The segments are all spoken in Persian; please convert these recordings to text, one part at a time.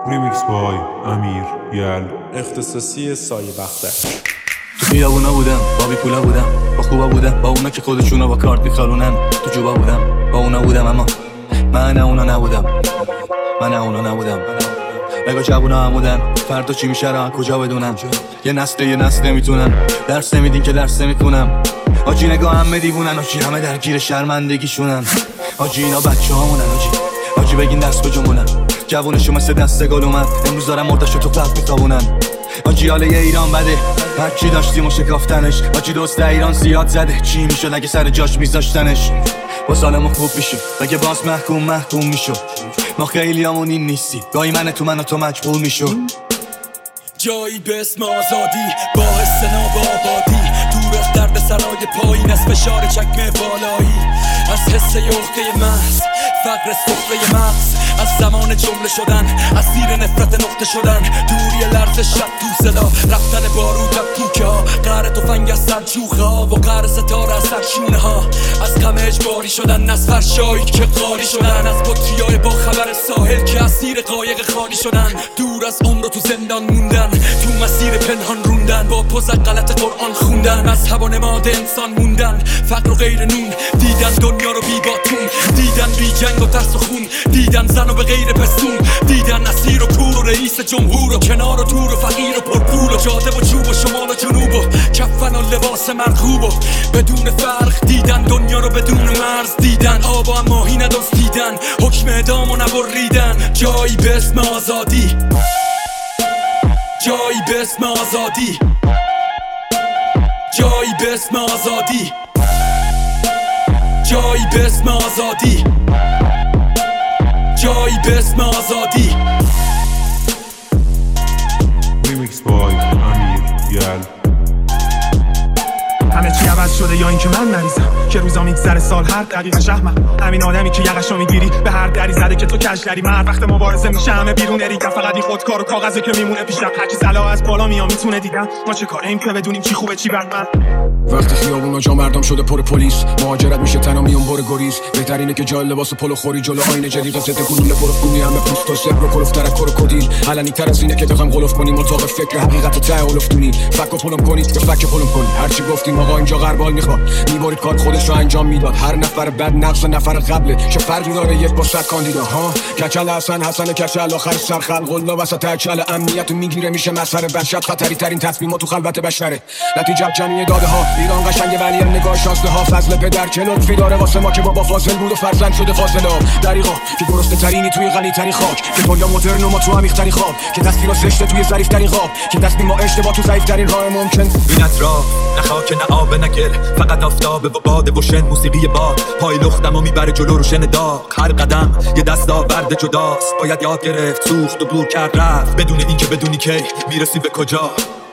ریمیکس بای امیر یل اختصاصی سایه بختر. تو خیابونا بودم، با بی پولا بودم، با خوبا بودم، با اونا که خودشونو با کارت میخارونن. تو جوبا بودم، با اونا بودم، اما من اونا نبودم. نگاه جوونا همودن، فردا چی میشه را کجا بدونم. یه نسل نمیتونن، درس نمیدین که درس نمیخونم. آجی نگاه همه دیوونن، آجی همه درگیر شرمندگیشونن. آجی اینا بچه هامونن، آجی بگین دست بجنبونن. جوونشو مثل دست گل اومد، امروز دارم مرداشو تو قلب میتابونن. آجی حاله یه ایران بده، هرچی داشتیم و شکافتنش. آجی دوست ایران زیاد زده، چی میشد اگه سر جاش میذاشتنش. با سالمون خوب میشو، اگه باز محکوم میشو. ما خیلی همون این نیستی، گاهی من و تو مجبور میشو. جایی به اسم آزادی، با حس ناب آبادی، دور از درد سرای پایین، از فشار چکمه بالایی، از حس یخته محض، فقر سفره مغز، از زمان جمله شدن، از زیر نفرت نقطه شدن، دوری لرز شب تو صدا، رفتن بارود و کوکه ها، قهر تفنگ از سر چوخه ها و قهر ستاره از سر شونه ها، از غم اجباری شدن، از فرشایی که قاری شدن، از بطریای با خبر ساحل که اسیر قایق خالی شدن، دور از عمر و تو زندان موندن، تو مسیر پنهان روندن، با پوز غلط قرآن خوندن، از هوا نماد انسان موندن، فقر و غیر نون، دیدن دنیا رو بی باتون، دیدن بی جنگ و ترس و خون، دیدن زن و به غیر پستون، دیدن اسیر و کور و رئیس جمهور و کنار و دور و فقیر و پرپول و جاده و چوب و شمال و جنوب و کفن و لباس مرغوب و بدون فرق، دیدن دنیا رو بدون مرز، دیدن آب و ماهی ندزدیدن، حکم اعدام و نبریدن. جایی به اسم آزادی، جایی به اسم آزادی، جایی به اسم آزادی، جایی به اسم آزادی، جایی به اسم آزادی. ریمیکس بای امیر یل. همه چی عوض شده یا اینکه من مریضم که روزا میگذره سال هر دقیقه شهمم. همین آدمی که یقشو میگیری به هر دری زده که تو کجدری. مرد وقت مبارزه میشه همه بیرون ریدن، فقط این خودکار و کاغذه که میمونه پیش رفت. هرچی زلا از بالا میام میتونه دیدن. ما چه کاریم که بدونیم چی خوبه چی بد. وقتی خیابونا جا مردم شده پر پلیس، مهاجرت میشه تنها میون بر گریز. بهترینه که جای لباس پلو خوری جلو آینه جدید ضد گلوله برفگونی همه پوست و زبر و کلفتر کروکودیل. علنی تر از اینه که بخوام قلف کنیم اتاق فکر حقیقت ته اولفتونی. فک و پلم کنید که فک پلم کنی. هرچی گفتیم آقا اینجا غربال میخواد، میبرید کار خودش رو انجام میداد. هر نفر بعد نقص نفر قبله، چه فرقی داره یک با 100 کاندیدا ها. کچل حسن کچل آخر سر خلق الله وسط کچل امنیت میگیره میشه مسخره. بشد خطری ترین تصمیمات تو خلوت بشره. نتیجه جمعی داده ها. ایران قشنگه ولی نگاه شاسته ها. فضل پدر چه لطفی داره واسه ما که بابا فاضل بود و فرزند شده فاضلا. دریغا که درسته ترینی توی غنی ترین خاک، که دنیا مدرن و ما تو عمیق ترین خواب، که تصویرا زشته توی ظریف ترین خواب، که تصمیم ما اشتباه تو ضعیف ترین راه ممکن. این اطراف نه خاک نه آب نه گل، فقط آفتاب و باد و شن. موسیقی باد پای لختم و میبره جلو رو شن داغ. هر قدم یه دستاورد جداست، باید یاد گرفت سوخت و دور کرد رفت، بدون این که بدونی کی میرسی به کجا.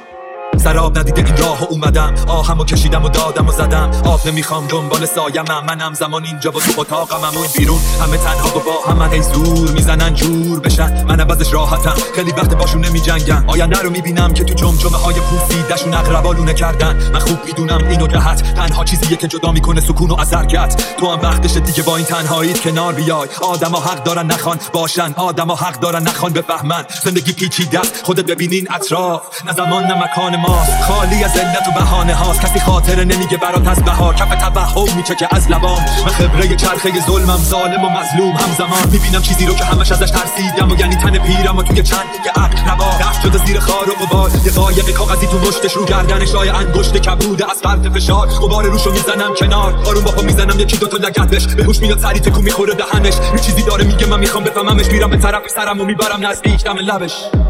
سراب ندیده این راه و اومدم، آهمو کشیدم و دادم و زدم. آب نمیخوام دنبال سایمم، منم زمان اینجا و تو اتاقم و این بیرون همه تنها و با هم. من هی زور میزنن جور بشن، من عوضش راحتم. خیلی وقت باشون نمیجنگم، آینده رو میبینم که تو جمجمه های پوسیدشون اقربالونه کردن. من خوب میدونم اینو راحت تنها چیزیه که جدا میکنه سکون و از حرکت. تو هم وقتشه دیگه با این تنهاییت کنار بیای. آدما حق دارن نخوان باشن، آدما حق دارن نخوان بفهمن. زندگی پیچیده است، خودت ببینین اطراف، نه زمان نه مکان ماست. خالی از علت و بهانه هاست، کسی خاطره نمیگه برات از بهار. کف توهم میچکه از لبام، من خبره چرخه ظلمم، ظالم و مظلوم همزمان. میبینم چیزی رو که همش ازش ترسیدم، و یعنی تن پیرم و توی چند دیگه عقل روا رفت شده زیر خار و غبار. یه قایق کاغذی تو مشتش، رو گردنش لای انگشت کبوده از فرط فشار. غبار روشو میزنم کنار، آروم با پا میزنم یکی دو تا لگد بهش. به هوش میاد سری تکون میخوره دهنش، یه چیزی داره میگه من میخوام بفهممش. میرم به طرف سرمو میبرم نزدیک دم لبش.